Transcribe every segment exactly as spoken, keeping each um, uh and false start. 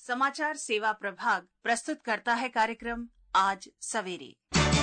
समाचार सेवा प्रभाग प्रस्तुत करता है कार्यक्रम आज सवेरे।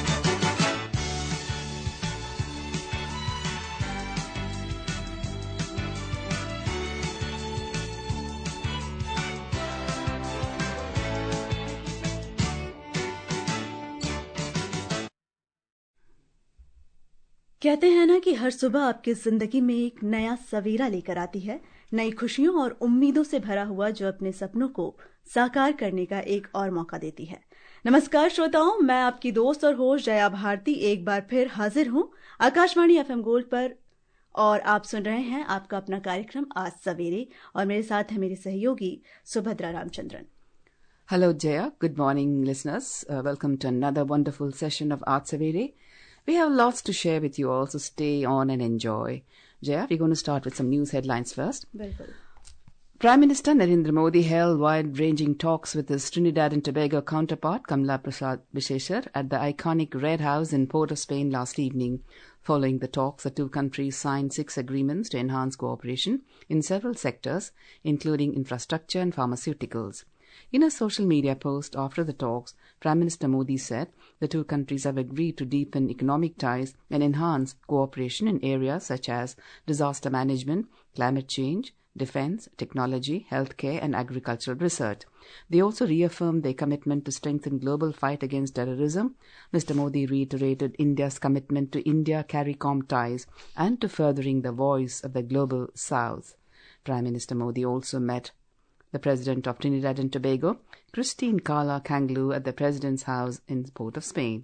कहते हैं ना कि हर सुबह आपकी जिंदगी में एक नया सवेरा लेकर आती है, नई खुशियों और उम्मीदों से भरा हुआ, जो अपने सपनों को साकार करने का एक और मौका देती है। नमस्कार श्रोताओं, मैं आपकी दोस्त और होस्ट जया भारती एक बार फिर हाजिर हूं आकाशवाणी एफएम गोल्ड पर, और आप सुन रहे हैं आपका अपना कार्यक्रम आज सवेरे, और मेरे साथ है मेरे सहयोगी Subhadra Ramachandran. Hello Jaya, good morning listeners. Uh, welcome to another wonderful session of Aaj Savere. We have lots to share with you all, so stay on and enjoy. Jaya, we're going to start with some news headlines first. बिल्कुल। Prime Minister Narendra Modi held wide-ranging talks with his Trinidad and Tobago counterpart Kamala Prasad Visheshar at the iconic Red House in Port of Spain last evening. Following the talks, the two countries signed six agreements to enhance cooperation in several sectors, including infrastructure and pharmaceuticals. In a social media post after the talks, Prime Minister Modi said the two countries have agreed to deepen economic ties and enhance cooperation in areas such as disaster management, climate change, defense, technology, healthcare, and agricultural research. They also reaffirmed their commitment to strengthen global fight against terrorism. Mister Modi reiterated India's commitment to India CARICOM ties and to furthering the voice of the global South. Prime Minister Modi also met the President of Trinidad and Tobago, Christine Carla Kanglu, at the President's house in Port of Spain.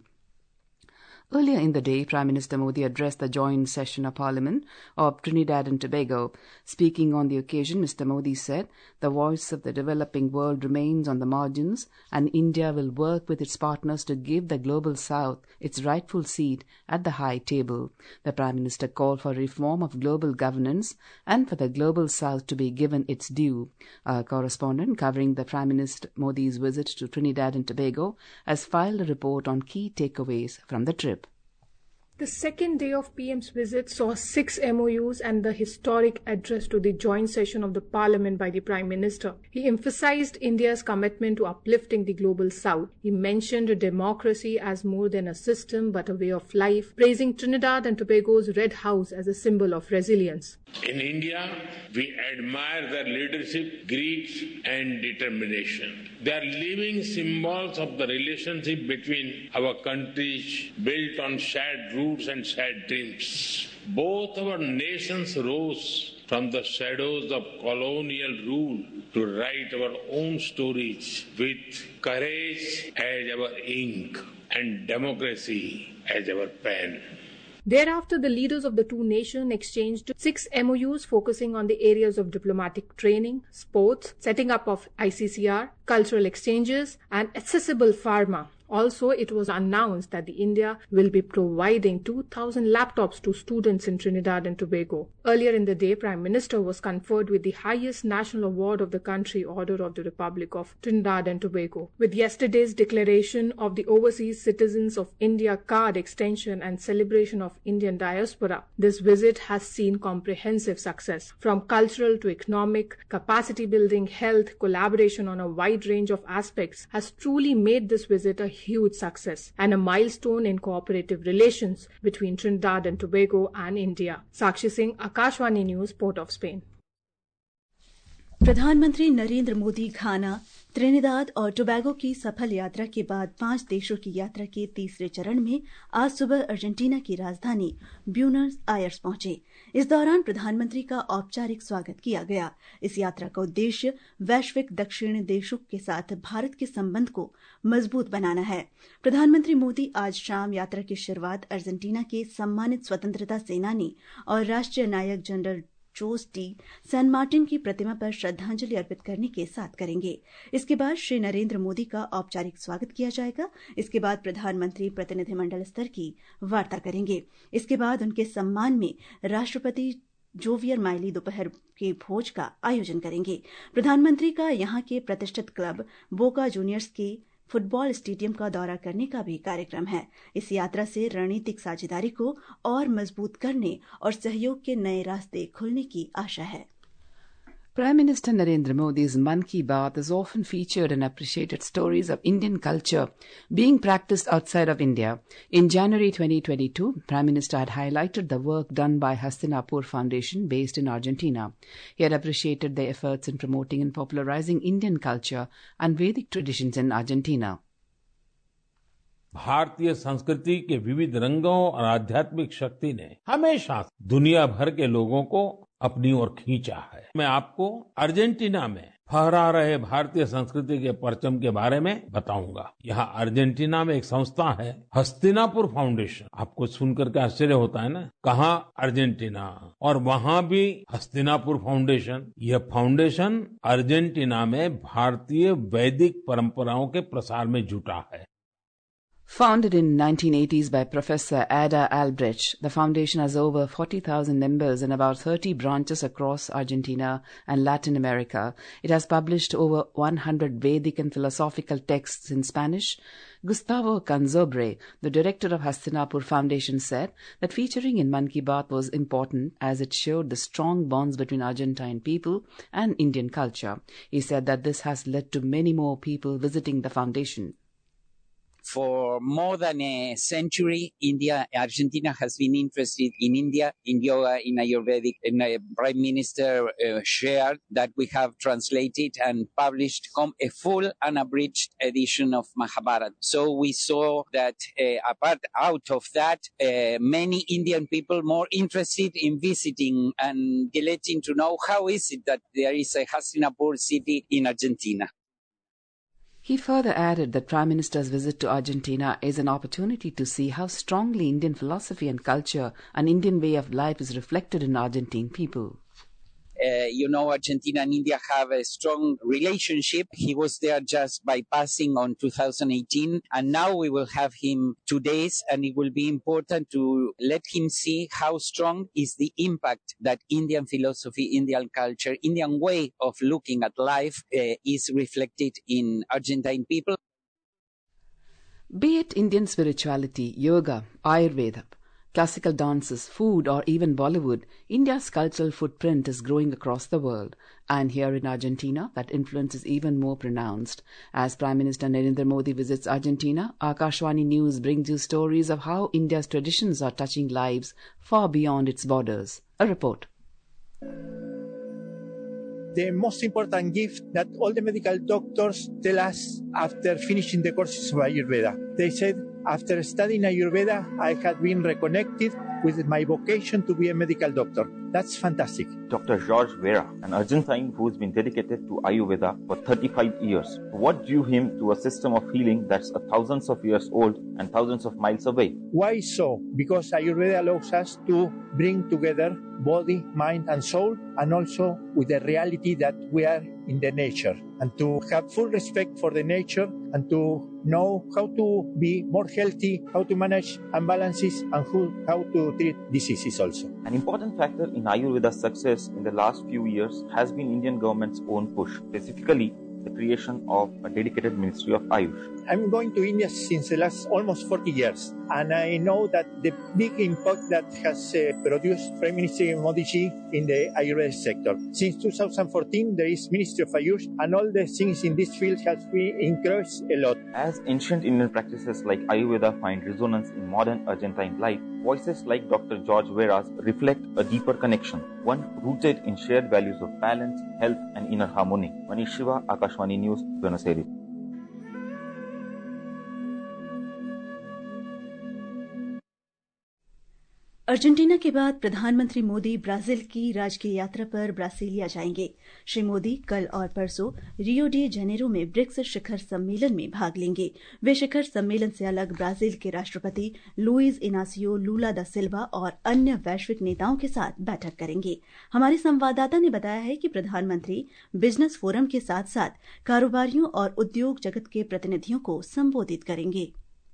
Earlier in the day, Prime Minister Modi addressed the joint session of Parliament of Trinidad and Tobago. Speaking on the occasion, Mister Modi said, "The voice of the developing world remains on the margins, and India will work with its partners to give the Global South its rightful seat at the high table." The Prime Minister called for reform of global governance and for the Global South to be given its due. Our correspondent covering the Prime Minister Modi's visit to Trinidad and Tobago has filed a report on key takeaways from the trip. The second day of P M's visit saw six M O Us and the historic address to the joint session of the Parliament by the Prime Minister. He emphasized India's commitment to uplifting the Global South. He mentioned democracy as more than a system but a way of life, praising Trinidad and Tobago's Red House as a symbol of resilience. In India, we admire their leadership, grit, and determination. They are living symbols of the relationship between our countries, built on shared roots and shared dreams. Both our nations rose from the shadows of colonial rule to write our own stories with courage as our ink and democracy as our pen. Thereafter, the leaders of the two nations exchanged six M O Us focusing on the areas of diplomatic training, sports, setting up of I C C R, cultural exchanges, and accessible pharma. Also, it was announced that the India will be providing two thousand laptops to students in Trinidad and Tobago. Earlier in the day, Prime Minister was conferred with the highest national award of the country, Order of the Republic of Trinidad and Tobago. With yesterday's declaration of the Overseas Citizens of India card extension and celebration of Indian diaspora, this visit has seen comprehensive success. From cultural to economic, capacity building, health, collaboration on a wide range of aspects has truly made this visit a huge success and a milestone in cooperative relations between Trinidad and Tobago and India. Sakshi Singh, Akashvani News, Port of Spain. प्रधानमंत्री Narendra Modi Ghana, Trinidad और Tobago की सफल यात्रा के बाद पांच देशों की यात्रा के तीसरे चरण में आज सुबह अर्जेंटीना की राजधानी ब्यूनस आयर्स पहुंचे। इस दौरान प्रधानमंत्री का औपचारिक स्वागत किया गया। इस यात्रा का उद्देश्य वैश्विक दक्षिण देशों के साथ भारत के संबंध को मजबूत बनाना है। प्रधानमंत्री मोदी आज शाम यात्रा की शुरुआत अर्जेंटीना के सम्मानित स्वतंत्रता सेनानी और राष्ट्रीय नायक general Jose de San Martin की प्रतिमा पर श्रद्धांजलि अर्पित करने के साथ करेंगे। इसके बाद श्री नरेंद्र मोदी का औपचारिक स्वागत किया जाएगा। इसके बाद प्रधानमंत्री प्रतिनिधिमंडल स्तर की वार्ता करेंगे। इसके बाद उनके सम्मान में राष्ट्रपति जोवियर माइली दोपहर के भोज का आयोजन करेंगे। प्रधानमंत्री का यहां के प्रतिष्ठित क्लब बोका जूनियर्स के फुटबॉल स्टेडियम का दौरा करने का भी कार्यक्रम है। इस यात्रा से रणनीतिक साझेदारी को और मजबूत करने और सहयोग के नए रास्ते खुलने की आशा है। Prime Minister Narendra Modi's Mann Ki Baat is often featured and appreciated stories of Indian culture being practiced outside of India. In January twenty twenty-two, Prime Minister had highlighted the work done by Hastinapur Foundation based in Argentina. He had appreciated their efforts in promoting and popularizing Indian culture and Vedic traditions in Argentina. भारतीय संस्कृति के विविध रंगों और आध्यात्मिक शक्ति ने हमेशा दुनिया भर के लोगों को अपनी ओर खींचा है। मैं आपको अर्जेंटीना में फहरा रहे भारतीय संस्कृति के परचम के बारे में बताऊंगा। यहाँ अर्जेंटीना में एक संस्था है हस्तिनापुर फाउंडेशन। आपको सुनकर के आश्चर्य होता है ना, कहाँ अर्जेंटीना और वहां भी हस्तिनापुर फाउंडेशन। यह फाउंडेशन अर्जेंटीना में भारतीय वैदिक परंपराओं के प्रसार में जुटा है। Founded in nineteen eighties by Professor Ada Albrecht, the foundation has over forty thousand members and about thirty branches across Argentina and Latin America. It has published over one hundred Vedic and philosophical texts in Spanish. Gustavo Canzobre, the director of Hastinapur Foundation, said that featuring in Mann Ki Baat was important as it showed the strong bonds between Argentine people and Indian culture. He said that this has led to many more people visiting the foundation. For more than a century, India, Argentina has been interested in India, in yoga, in Ayurvedic. And the Prime Minister uh, shared that we have translated and published com- a full unabridged edition of Mahabharata. So we saw that uh, apart out of that, uh, many Indian people more interested in visiting and getting to know how is it that there is a Hastinapur city in Argentina. He further added that Prime Minister's visit to Argentina is an opportunity to see how strongly Indian philosophy and culture and Indian way of life is reflected in Argentine people. Uh, you know, Argentina and India have a strong relationship. He was there just by passing on two thousand eighteen, and now we will have him two days, and it will be important to let him see how strong is the impact that Indian philosophy, Indian culture, Indian way of looking at life uh, is reflected in Argentine people. Be it Indian spirituality, yoga, Ayurveda, classical dances, food, or even Bollywood, India's cultural footprint is growing across the world. And here in Argentina, that influence is even more pronounced. As Prime Minister Narendra Modi visits Argentina, Akashvani News brings you stories of how India's traditions are touching lives far beyond its borders. A report. The most important gift that all the medical doctors tell us after finishing the courses of Ayurveda. They said, after studying Ayurveda, I had been reconnected with my vocation to be a medical doctor. That's fantastic. Doctor George Vera, an Argentine who's been dedicated to Ayurveda for thirty-five years. What drew him to a system of healing that's thousands of years old and thousands of miles away? Why so? Because Ayurveda allows us to bring together body, mind, and soul, and also with the reality that we are in the nature, and to have full respect for the nature, and to know how to be more healthy, how to manage imbalances, and who, how to treat diseases also. An important factor in Ayurveda's success in the last few years has been Indian government's own push, specifically the creation of a dedicated Ministry of Ayush. I'm going to India since the last almost forty years, and I know that the big impact that has uh, produced Prime Minister Modi ji in the Ayurveda sector. Since two thousand fourteen, there is Ministry of Ayush, and all the things in this field have been increased a lot. As ancient Indian practices like Ayurveda find resonance in modern Argentine life, voices like Doctor George Vera's reflect a deeper connection, one rooted in shared values of balance, health, and inner harmony. Manish Shiva, Akashvani News, Buenos Aires. Argentina के बाद प्रधानमंत्री Modi Brazil की राजकीय यात्रा पर Brasilia जाएंगे। श्री मोदी कल और परसों रियो डी जेनेरो में ब्रिक्स शिखर सम्मेलन में भाग लेंगे। वे शिखर सम्मेलन से अलग ब्राजील के राष्ट्रपति लुइज इनासियो लूला दा सिल्वा और अन्य वैश्विक नेताओं के साथ बैठक करेंगे। हमारे संवाददाता ने बताया है कि प्रधानमंत्री बिजनेस फोरम के साथ साथ कारोबारियों और उद्योग जगत के प्रतिनिधियों को संबोधित करेंगे।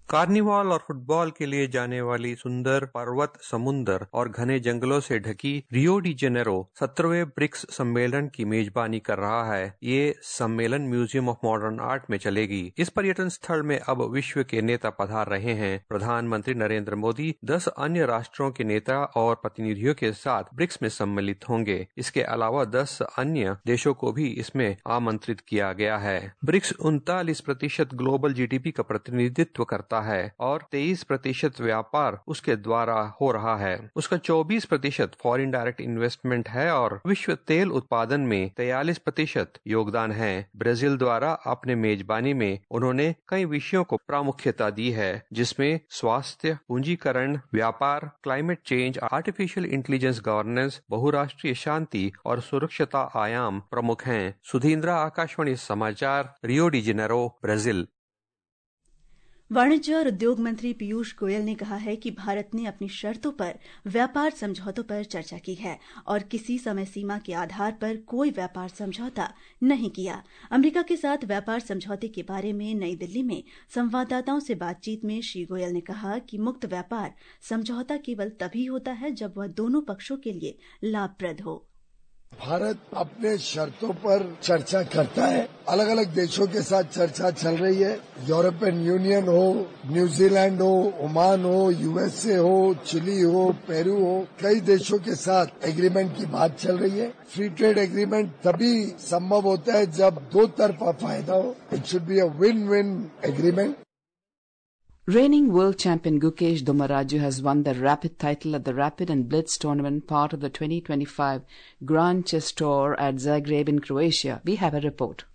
कार्निवाल और फुटबॉल के लिए जाने वाली सुंदर पर्वत, समुंदर और घने जंगलों से ढकी रियो डी जेनेरो सत्रहवें ब्रिक्स सम्मेलन की मेजबानी कर रहा है। ये सम्मेलन म्यूजियम ऑफ मॉडर्न आर्ट में चलेगी। इस पर्यटन स्थल में अब विश्व के नेता पधार रहे हैं। प्रधानमंत्री नरेंद्र मोदी दस अन्य राष्ट्रों के नेता और प्रतिनिधियों के साथ ब्रिक्स में सम्मिलित होंगे। इसके अलावा दस अन्य देशों को भी इसमें आमंत्रित किया गया है। ब्रिक्स उनतालीस प्रतिशत ग्लोबल जीडीपी का प्रतिनिधित्व करता है और तेईस प्रतिशत व्यापार उसके द्वारा हो रहा है। उसका चौबीस प्रतिशत फॉरेन डायरेक्ट इन्वेस्टमेंट है और विश्व तेल उत्पादन में तैंतालीस प्रतिशत योगदान है। ब्राजील द्वारा अपने मेजबानी में उन्होंने कई विषयों को प्रामुख्यता दी है, जिसमें स्वास्थ्य, पूंजीकरण, व्यापार, climate change, artificial intelligence, governance, बहुराष्ट्रीय शांति और सुरक्षता आयाम प्रमुख हैं। सुधींद्रा, आकाशवाणी समाचार, रियो डी जेनेरो, ब्राजील। वाणिज्य और उद्योग मंत्री पीयूष गोयल ने कहा है कि भारत ने अपनी शर्तों पर व्यापार समझौतों पर चर्चा की है और किसी समय सीमा के आधार पर कोई व्यापार समझौता नहीं किया। अमेरिका के साथ व्यापार समझौते के बारे में नई दिल्ली में संवाददाताओं से बातचीत में श्री गोयल ने कहा कि मुक्त व्यापार समझौता केवल तभी होता है जब वह दोनों पक्षों के लिए लाभप्रद हो। भारत अपने शर्तों पर चर्चा करता है। अलग अलग देशों के साथ चर्चा चल रही है। यूरोपियन यूनियन हो, न्यूजीलैंड हो, ओमान हो, यूएसए हो, चिली हो, पेरू हो, कई देशों के साथ एग्रीमेंट की बात चल रही है। फ्री ट्रेड एग्रीमेंट तभी संभव होता है जब दो तरफा फायदा हो। It should be a win win agreement. Reigning world champion Gukesh Dommaraju has won the Rapid title at the Rapid and Blitz tournament, part of the twenty twenty-five Grand Chess Tour at Zagreb in Croatia. We have a report.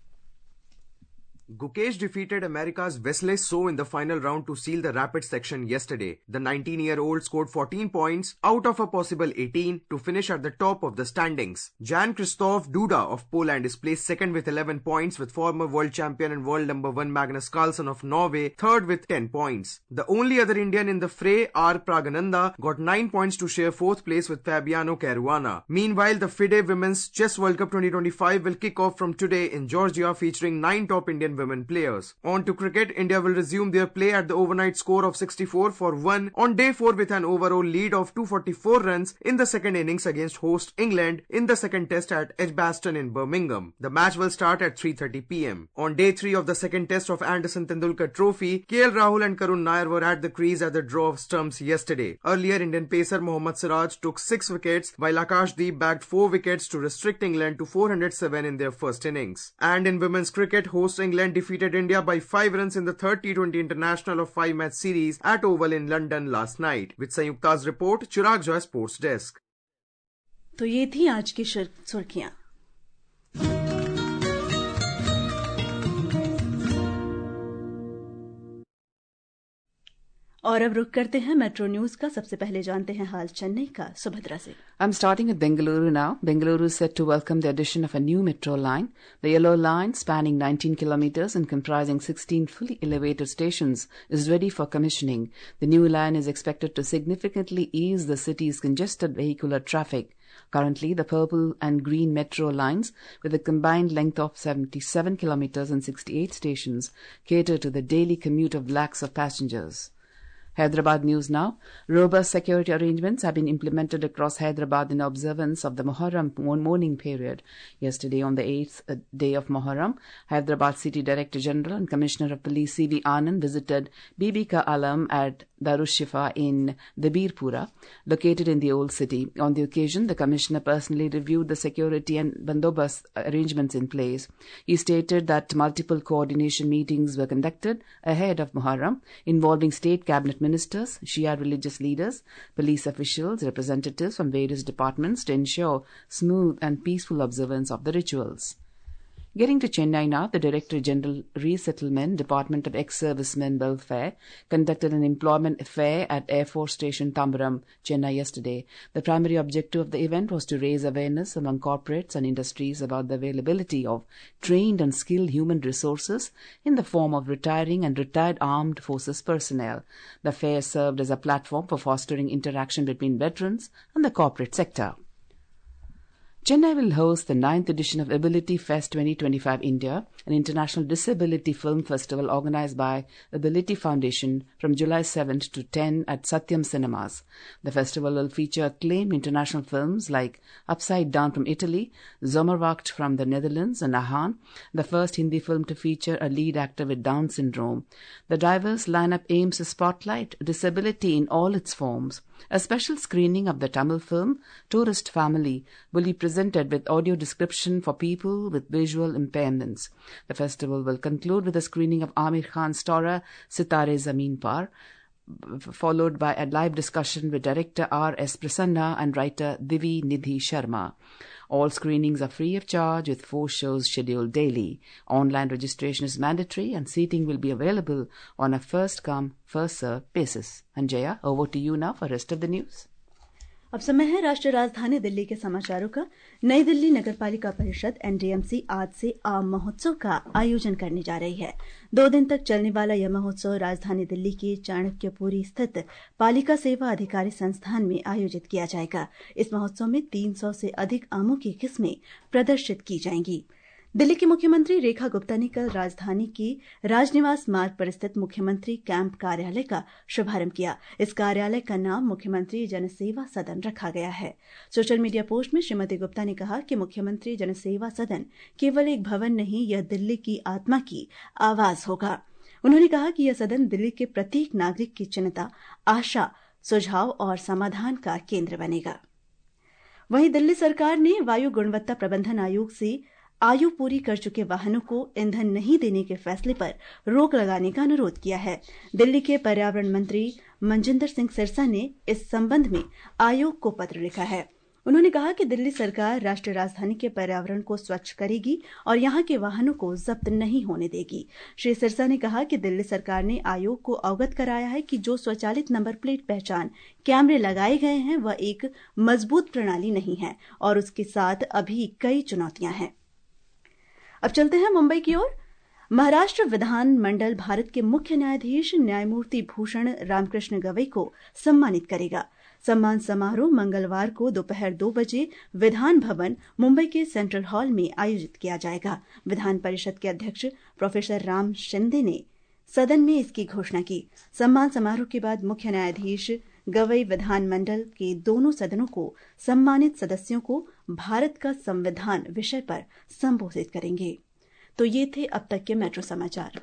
Gukesh defeated America's Wesley So in the final round to seal the Rapid section yesterday. The nineteen-year-old scored fourteen points out of a possible eighteen to finish at the top of the standings. Jan-Krzysztof Duda of Poland is placed second with eleven points, with former world champion and world number one Magnus Carlsen of Norway third with ten points. The only other Indian in the fray, R. Pragananda, got nine points to share fourth place with Fabiano Caruana. Meanwhile, the FIDE Women's Chess World Cup twenty twenty-five will kick off from today in Georgia, featuring nine top Indian women players. On to cricket, India will resume their play at the overnight score of sixty-four for one on day four with an overall lead of two hundred forty-four runs in the second innings against host England in the second test at Edgbaston in Birmingham. The match will start at three thirty p m. On day three of the second test of Anderson Tendulkar Trophy, K L Rahul and Karun Nair were at the crease at the draw of stumps yesterday. Earlier, Indian pacer Mohammad Siraj took six wickets, while Akashdeep bagged four wickets to restrict England to four hundred seven in their first innings. And in women's cricket, host England defeated India by five runs in the third T twenty International of five match series at Oval in London last night. With Sanyukta's report, Chirag Joy, Sports Desk. तो ये थी आज की सुर्खियां। और अब रुक करते हैं मेट्रो न्यूज का। सबसे पहले जानते हैं हाल चेन्नई का सुभद्रा से। I'm starting with Bengaluru now. Bengaluru is set to welcome the addition of a new metro line. The Yellow Line, spanning nineteen kilometers and comprising sixteen fully elevated stations, is ready for commissioning. The new line is expected to significantly ease the city's congested vehicular traffic. Currently, the purple and green metro lines, with a combined length of seventy-seven kilometers and sixty-eight stations, cater to the daily commute of lakhs of passengers. Hyderabad news now. Robust security arrangements have been implemented across Hyderabad in observance of the Muharram mourning period. Yesterday, on the eighth day of Muharram, Hyderabad City Director General and Commissioner of Police C V Anand visited Bibi Ka Alam at Darus Shifa in Dabirpura, located in the old city. On the occasion, the Commissioner personally reviewed the security and bandobast arrangements in place. He stated that multiple coordination meetings were conducted ahead of Muharram, involving state cabinet ministers, Shia religious leaders, police officials, representatives from various departments to ensure smooth and peaceful observance of the rituals. Getting to Chennai now, the Director General Resettlement, Department of Ex-Servicemen Welfare, conducted an employment fair at Air Force Station Tambaram, Chennai yesterday. The primary objective of the event was to raise awareness among corporates and industries about the availability of trained and skilled human resources in the form of retiring and retired armed forces personnel. The fair served as a platform for fostering interaction between veterans and the corporate sector. Chennai will host the ninth edition of Ability Fest twenty twenty-five India, an international disability film festival organized by Ability Foundation from July seventh to tenth at Satyam Cinemas. The festival will feature acclaimed international films like Upside Down from Italy, Zomerwacht from the Netherlands, and Ahan, the first Hindi film to feature a lead actor with Down syndrome. The diverse lineup aims to spotlight disability in all its forms. A special screening of the Tamil film Tourist Family will be presented with audio description for people with visual impairments. The festival will conclude with a screening of Amir Khan's Tora Sitare Zameen Par, followed by a live discussion with director R S Prasanna and writer Divi Nidhi Sharma. All screenings are free of charge with four shows scheduled daily. Online registration is mandatory and seating will be available on a first-come, first-served basis. And Jaya, over to you now for rest of the news. अब समय है राष्ट्रीय राजधानी दिल्ली के समाचारों का। नई दिल्ली नगरपालिका परिषद एनडीएमसी आज से आम महोत्सव का आयोजन करने जा रही है। दो दिन तक चलने वाला यह महोत्सव राजधानी दिल्ली के चाणक्यपुरी स्थित पालिका सेवा अधिकारी संस्थान में आयोजित किया जाएगा। इस महोत्सव में तीन सौ से अधिक आमों की किस्में प्रदर्शित की जाएंगी। दिल्ली की मुख्यमंत्री रेखा गुप्ता ने कल राजधानी के राजनिवास मार्ग पर स्थित मुख्यमंत्री कैंप कार्यालय का शुभारंभ किया। इस कार्यालय का नाम मुख्यमंत्री जनसेवा सदन रखा गया है। सोशल मीडिया पोस्ट में श्रीमती गुप्ता ने कहा कि मुख्यमंत्री जनसेवा सदन केवल एक भवन नहीं, यह दिल्ली की आत्मा की आवाज होगा। उन्होंने कहा कि यह सदन दिल्ली के प्रत्येक नागरिक की चिंता, आशा, सुझाव और समाधान का केंद्र बनेगा। वहीं दिल्ली सरकार ने वायु गुणवत्ता प्रबंधन आयोग से आयु पूरी कर चुके वाहनों को ईंधन नहीं देने के फैसले पर रोक लगाने का अनुरोध किया है। दिल्ली के पर्यावरण मंत्री मनजिंदर सिंह सिरसा ने इस संबंध में आयोग को पत्र लिखा है। उन्होंने कहा कि दिल्ली सरकार राष्ट्रीय राजधानी के पर्यावरण को स्वच्छ करेगी और यहां के वाहनों को जब्त नहीं होने देगी। श्री सिरसा ने कहा कि दिल्ली सरकार ने आयोग को अवगत कराया है कि जो स्वचालित नंबर प्लेट पहचान कैमरे लगाए गए हैं वह एक मजबूत प्रणाली नहीं है और उसके साथ अभी कई चुनौतियां हैं। अब चलते हैं मुंबई की ओर। महाराष्ट्र विधान मंडल भारत के मुख्य न्यायाधीश न्यायमूर्ति भूषण रामकृष्ण गवई को सम्मानित करेगा। सम्मान समारोह मंगलवार को दोपहर दो बजे विधान भवन मुंबई के सेंट्रल हॉल में आयोजित किया जाएगा। विधान परिषद के अध्यक्ष प्रोफेसर राम शिंदे ने सदन में इसकी घोषणा की। सम्मान समारोह के बाद मुख्य न्यायाधीश गवई विधानमंडल के दोनों सदनों को सम्मानित सदस्यों को भारत का संविधान विषय पर संबोधित करेंगे। तो ये थे अब तक के मेट्रो समाचार।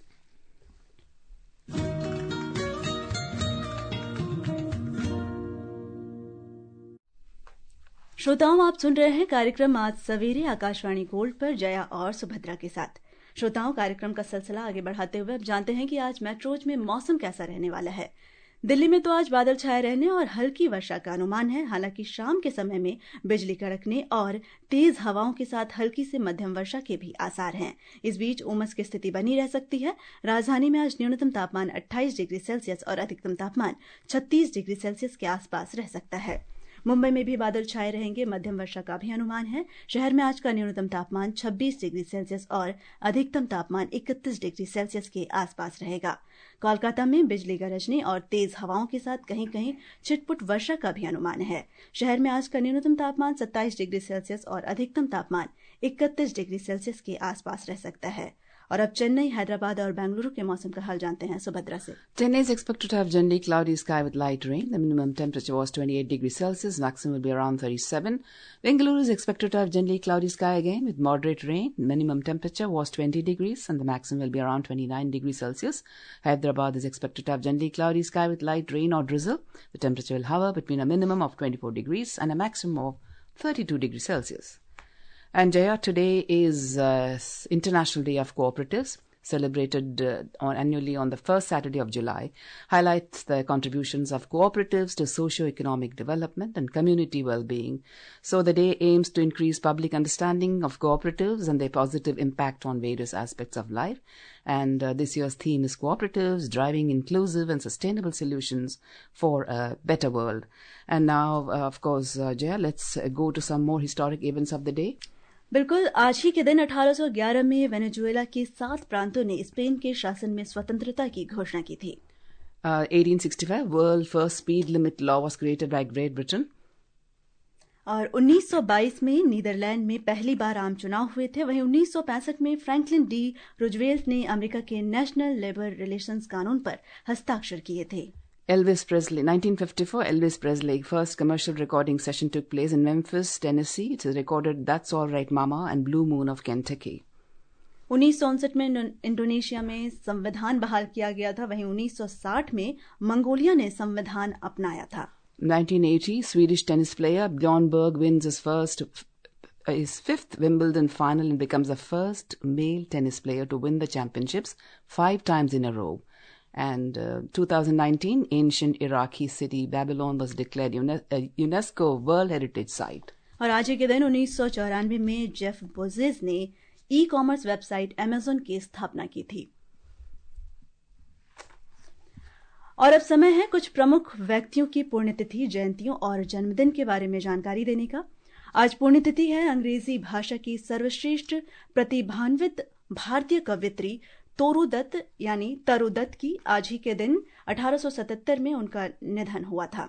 श्रोताओं, आप सुन रहे हैं कार्यक्रम आज सवेरे आकाशवाणी गोल्ड पर जया और सुभद्रा के साथ। श्रोताओं, कार्यक्रम का सिलसिला आगे बढ़ाते हुए अब जानते हैं कि आज मेट्रोज में मौसम कैसा रहने वाला है। दिल्ली में तो आज बादल छाए रहने और हल्की वर्षा का अनुमान है। हालांकि शाम के समय में बिजली कड़कने और तेज हवाओं के साथ हल्की से मध्यम वर्षा के भी आसार हैं। इस बीच उमस की स्थिति बनी रह सकती है। राजधानी में आज न्यूनतम तापमान अट्ठाईस डिग्री सेल्सियस और अधिकतम तापमान छत्तीस डिग्री सेल्सियस के आसपास रह सकता है। मुंबई में भी बादल छाए रहेंगे, मध्यम वर्षा का भी अनुमान है। शहर में आज का न्यूनतम तापमान छब्बीस डिग्री सेल्सियस और अधिकतम तापमान इकतीस डिग्री सेल्सियस के आसपास रहेगा। कोलकाता में बिजली गरजने और तेज हवाओं के साथ कहीं कहीं छिटपुट वर्षा का भी अनुमान है। शहर में आज का न्यूनतम तापमान सत्ताईस डिग्री सेल्सियस और अधिकतम तापमान इकतीस डिग्री सेल्सियस के आसपास रह सकता है। और अब चेन्नई, हैदराबाद और बेंगलुरु के मौसम का हाल जानते हैं सुभद्रा से। Chennai is expected to have generally cloudy sky with light rain. The minimum temperature was twenty-eight degrees Celsius, maximum will be around thirty-seven. Bengaluru is expected to have generally cloudy sky again with moderate rain. Minimum temperature was twenty degrees and the maximum will be around twenty-nine degrees Celsius. Hyderabad is expected to have generally cloudy sky with light rain or drizzle. The temperature will hover between a minimum of twenty-four degrees and a maximum of thirty-two degrees Celsius. And Jaya, today is uh, International Day of Cooperatives, celebrated uh, on, annually on the first Saturday of July, highlights the contributions of cooperatives to socio-economic development and community well-being. So the day aims to increase public understanding of cooperatives and their positive impact on various aspects of life. And uh, this year's theme is cooperatives, driving inclusive and sustainable solutions for a better world. And now, uh, of course, uh, Jaya, let's uh, go to some more historic events of the day. बिल्कुल, आज ही के दिन अठारह सौ ग्यारह में Venezuela के सात प्रांतों ने स्पेन के शासन में स्वतंत्रता की घोषणा की थी। uh, eighteen sixty-five, world first speed limit law was created by Great Britain. और उन्नीस सौ बाईस में नीदरलैंड में पहली बार आम चुनाव हुए थे। वहीं उन्नीस सौ पैंसठ में फ्रैंकलिन डी रूजवेल्ट ने अमेरिका के नेशनल लेबर रिलेशंस कानून पर हस्ताक्षर किए थे। Elvis Presley, nineteen fifty-four, Elvis Presley, first commercial recording session took place in Memphis, Tennessee. It is recorded That's All Right Mama and Blue Moon of Kentucky. उन्नीस सौ उनसठ में इंडोनेशिया में संविधान बहाल किया गया था। वहीं उन्नीस सौ साठ में मंगोलिया ने संविधान अपनाया था। nineteen eighty, Swedish tennis player Bjorn Borg wins his first, his fifth Wimbledon final and becomes the first male tennis player to win the championships five times in a row. And uh, twenty nineteen, ancient Iraqi city Babylon was declared a UNESCO World Heritage Site. और आज ही के दिन उन्नीस सौ चौरानवे में Jeff Bezos ने e commerce website Amazon की स्थापना की थी। और अब समय है कुछ प्रमुख व्यक्तियों की पुण्यतिथि, जयंतियों और जन्मदिन के बारे में जानकारी देने का। आज पुण्यतिथि है अंग्रेजी भाषा की सर्वश्रेष्ठ प्रतिभान्वित भारतीय कवयित्री तोरू दत्त यानी तरु दत्त की। आज ही के दिन अठारह सौ सतहत्तर में उनका निधन हुआ था।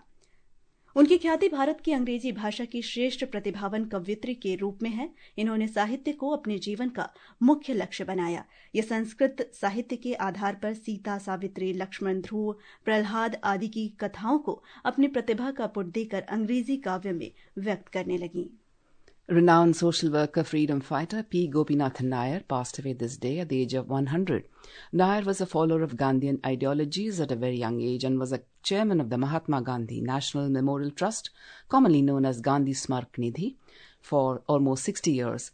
उनकी ख्याति भारत की अंग्रेजी भाषा की श्रेष्ठ प्रतिभावान कवयित्री के रूप में है। इन्होंने साहित्य को अपने जीवन का मुख्य लक्ष्य बनाया। ये संस्कृत साहित्य के आधार पर सीता, सावित्री, लक्ष्मण, ध्रुव, प्रहलाद आदि की कथाओं को अपनी प्रतिभा का पुट देकर अंग्रेजी काव्य में व्यक्त करने लगीं। Renowned social worker, freedom fighter P. Gopinathan Nair passed away this day at the age of one hundred. Nair was a follower of Gandhian ideologies at a very young age and was a chairman of the Mahatma Gandhi National Memorial Trust, commonly known as Gandhi Smark Nidhi, for almost sixty years.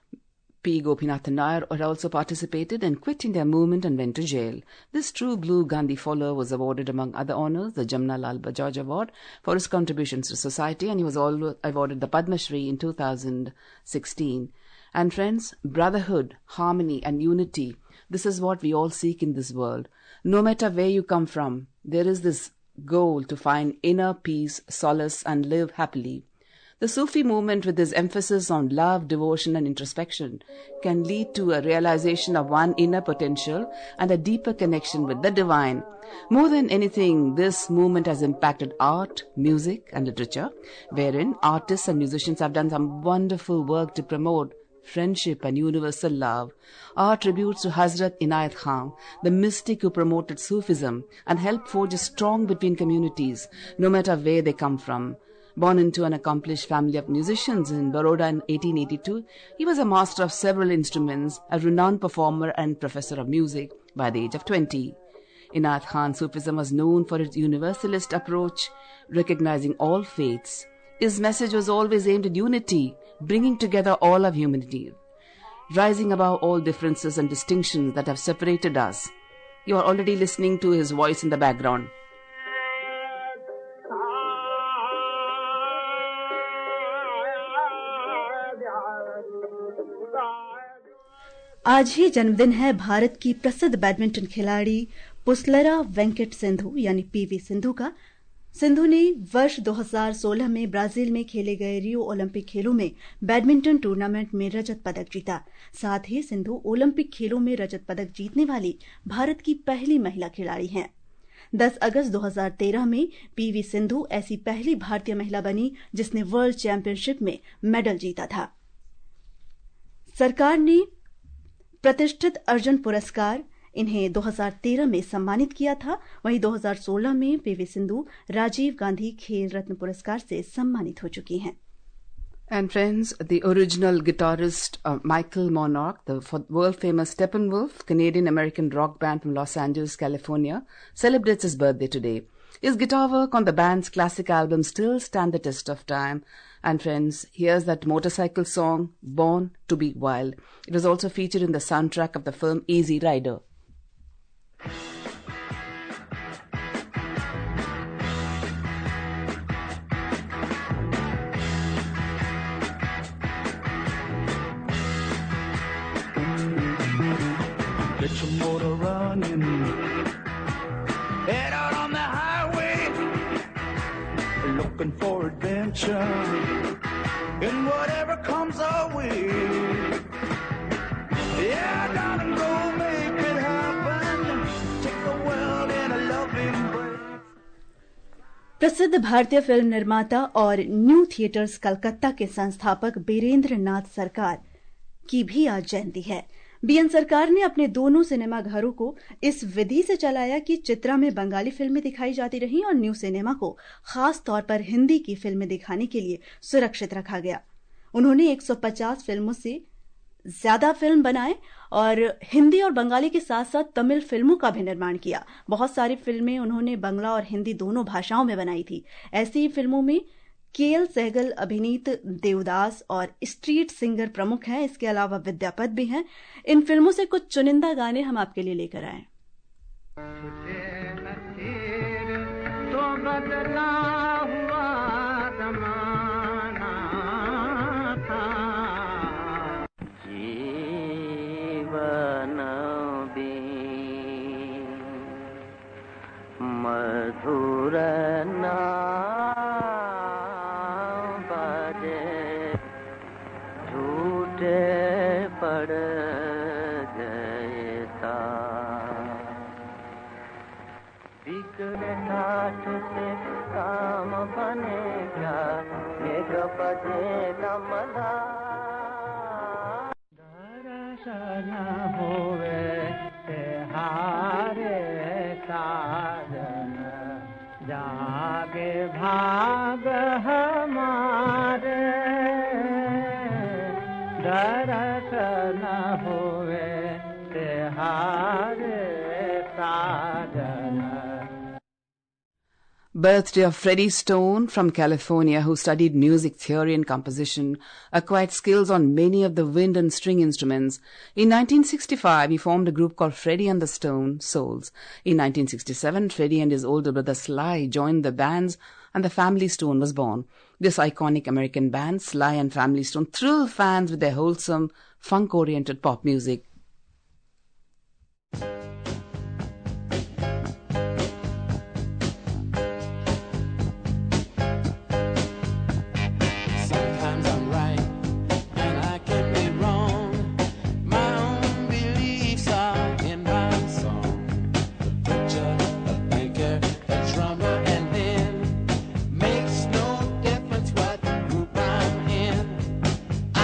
P. Gopinathan Nair also participated in Quit India movement and went to jail. This true blue Gandhi follower was awarded, among other honours, the Jamna Lal Bajaj Award for his contributions to society, and he was also awarded the Padma Shri in two thousand sixteen. And friends, brotherhood, harmony and unity, this is what we all seek in this world. No matter where you come from, there is this goal to find inner peace, solace and live happily. The Sufi movement, with its emphasis on love, devotion and introspection, can lead to a realization of one inner potential and a deeper connection with the divine. More than anything, this movement has impacted art, music and literature, wherein artists and musicians have done some wonderful work to promote friendship and universal love. Our tributes to Hazrat Inayat Khan, the mystic who promoted Sufism and helped forge a strong between communities, no matter where they come from. Born into an accomplished family of musicians in Baroda in eighteen eighty-two, he was a master of several instruments, a renowned performer and professor of music by the age of twenty. Inayat Khan Sufism was known for its universalist approach, recognizing all faiths. His message was always aimed at unity, bringing together all of humanity, rising above all differences and distinctions that have separated us. You are already listening to his voice in the background. आज ही जन्मदिन है भारत की प्रसिद्ध badminton खिलाड़ी पुसलरा वेंकट सिंधु यानी PV Sindhu का। सिंधु ने वर्ष दो हज़ार सोलह में ब्राजील में खेले गए रियो ओलंपिक खेलों में बैडमिंटन टूर्नामेंट में रजत पदक जीता। साथ ही सिंधु ओलंपिक खेलों में रजत पदक जीतने वाली भारत की पहली महिला खिलाड़ी हैं। दस अगस्त दो हज़ार तेरह में पीवी सिंधु ऐसी पहली भारतीय महिला बनी जिसने वर्ल्ड चैंपियनशिप में मेडल जीता था। सरकार ने प्रतिष्ठित अर्जुन पुरस्कार इन्हें दो हज़ार तेरह में सम्मानित किया था। वहीं दो हज़ार सोलह में पीवी सिंधु राजीव गांधी खेल रत्न पुरस्कार से सम्मानित हो चुकी हैं। And friends, the original guitarist uh, Michael Monarch, the world-famous Steppenwolf, Canadian-American rock band from Los Angeles, California, celebrates his birthday today. His guitar work on the band's classic album still stand the test of time. And friends, here's that motorcycle song, Born to be Wild. It was also featured in the soundtrack of the film Easy Rider. Get your motor running, head out on the highway, looking for adventure, and whatever comes our way. Yeah, darling, go make it happen. Take the world in a loving embrace. प्रसिद्ध भारतीय film निर्माता और new theatres Calcutta के संस्थापक बीरेंद्र नाथ सरकार की भी आज जयंती है। बीएन सरकार ने अपने दोनों सिनेमा घरों को इस विधि से चलाया कि चित्रा में बंगाली फिल्में दिखाई जाती रहीं और न्यू सिनेमा को खास तौर पर हिंदी की फिल्में दिखाने के लिए सुरक्षित रखा गया। उन्होंने एक सौ पचास फिल्मों से ज्यादा फिल्म बनाए और हिंदी और बंगाली के साथ साथ तमिल फिल्मों का भी निर्माण किया। बहुत सारी फिल्में उन्होंने बांग्ला और हिंदी दोनों भाषाओं में बनाई थी। ऐसी ही फिल्मों में के एल सहगल अभिनीत देवदास और स्ट्रीट सिंगर प्रमुख हैं। इसके अलावा विद्यापत भी हैं। इन फिल्मों से कुछ चुनिंदा गाने हम आपके लिए लेकर आए। तो बदला हुआ जमाना था, जीवन भी मधुर ना पड़ गए था, बिगड़े ठाठ से काम बने क्या, एक बजे नमला दर्शन होवे हारे साजन, जागे भाग हमारे, दर्शन हुए तिहारे साजन। Birthday of Freddie Stone from California, who studied music theory and composition, acquired skills on many of the wind and string instruments. In nineteen sixty-five, he formed a group called Freddie and the Stone Souls. In nineteen sixty-seven, Freddie and his older brother Sly joined the bands and the Family Stone was born. This iconic American band, Sly and Family Stone, thrilled fans with their wholesome, funk-oriented pop music. Sometimes I'm right and I can be wrong. My own beliefs are in my song. A preacher, a banker, a drummer, and then makes no difference what group I'm in. I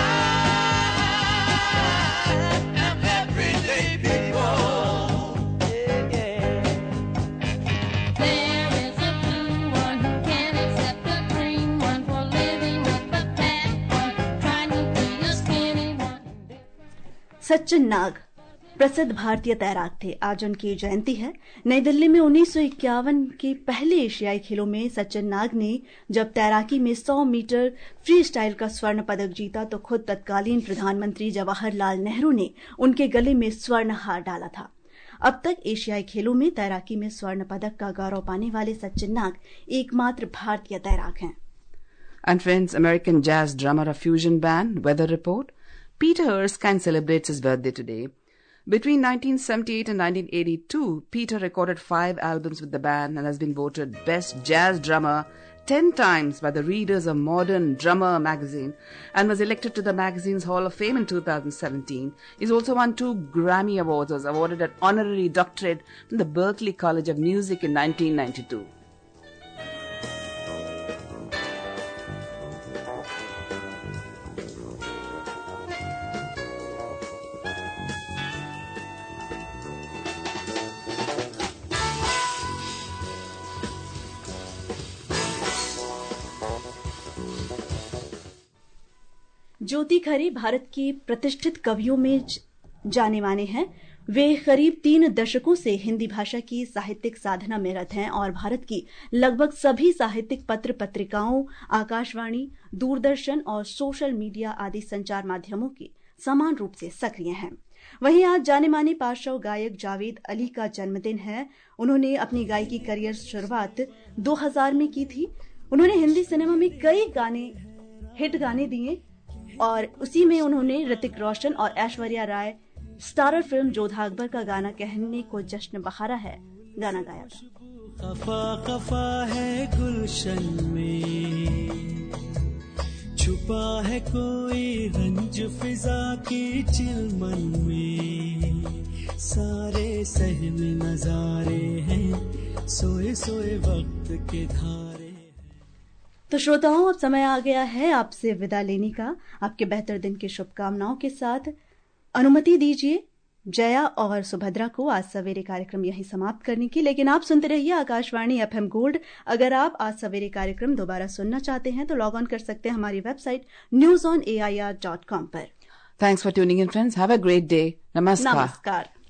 am everyday people. Yeah, yeah. There is a blue one who can't accept a green one, for living with the fat one, trying to be a skinny one. Sachin नाग प्रसिद्ध भारतीय तैराक थे। आज उनकी जयंती है। नई दिल्ली में उन्नीस सौ इक्यावन के पहले एशियाई खेलों में सचिन नाग ने जब तैराकी में सौ मीटर फ्री स्टाइल का स्वर्ण पदक जीता तो खुद तत्कालीन प्रधानमंत्री जवाहरलाल नेहरू ने उनके गले में स्वर्ण हार डाला था। अब तक एशियाई खेलों में तैराकी में स्वर्ण पदक का गौरव पाने वाले सचिन नाग एकमात्र भारतीय तैराक हैं। And friends, American jazz drummer of fusion band Weather Report, Peter Erskine celebrates his birthday today. Between nineteen seventy-eight and nineteen eighty-two, Peter recorded five albums with the band and has been voted Best Jazz Drummer ten times by the readers of Modern Drummer magazine and was elected to the magazine's Hall of Fame in two thousand seventeen. He's also won two Grammy Awards, was awarded an honorary doctorate from the Berklee College of Music in nineteen ninety-two. ज्योति खरे भारत के प्रतिष्ठित कवियों में जाने माने हैं। वे करीब तीन दशकों से हिंदी भाषा की साहित्यिक साधना में रत हैं और भारत की लगभग सभी साहित्यिक पत्र पत्रिकाओं, आकाशवाणी, दूरदर्शन और सोशल मीडिया आदि संचार माध्यमों के समान रूप से सक्रिय हैं। वहीं आज जाने माने पार्श्व गायक जावेद अली का जन्मदिन है। उन्होंने अपनी गायकी करियर शुरुआत दो हज़ार में की थी। उन्होंने हिंदी सिनेमा में कई गाने हिट गाने दिए और उसी में उन्होंने ऋतिक रोशन और ऐश्वर्या राय स्टारर फिल्म जोधा अकबर का गाना कहने को जश्न बहारा है गाना गाया था। खफा खफा है गुलशन में, छुपा है कोई रंज फिजा की चिलमन में, सारे सहम नजारे हैं सोए सोए वक्त के धारे। तो श्रोताओं, अब समय आ गया है आपसे विदा लेने का। आपके बेहतर दिन की शुभकामनाओं के साथ अनुमति दीजिए जया और सुभद्रा को आज सवेरे कार्यक्रम यहीं समाप्त करने की, लेकिन आप सुनते रहिए आकाशवाणी एफएम गोल्ड। अगर आप आज सवेरे कार्यक्रम दोबारा सुनना चाहते हैं तो लॉग ऑन कर सकते हैं हमारी website news on A I R dot com पर। Thanks for tuning in, friends. Have a great day. Namaskar. नमस्कार।